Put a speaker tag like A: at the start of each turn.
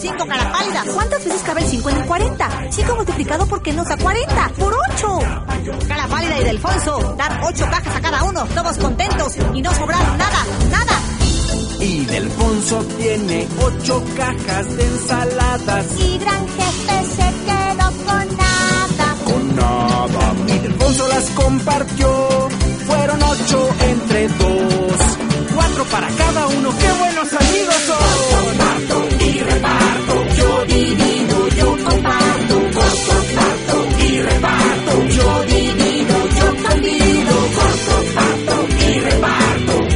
A: 5 cara pálida.
B: ¿Cuántas veces cabe el 5 en el 40? 5 multiplicado por qué nos da 40. ¡Por 8!
A: Cara pálida y Delfonso dan 8 cajas a cada uno, todos contentos y no sobraron nada.
C: Y Delfonso tiene 8 cajas de ensaladas.
D: Y Gran Jefe se quedó con nada.
C: Con nada. Y Delfonso las compartió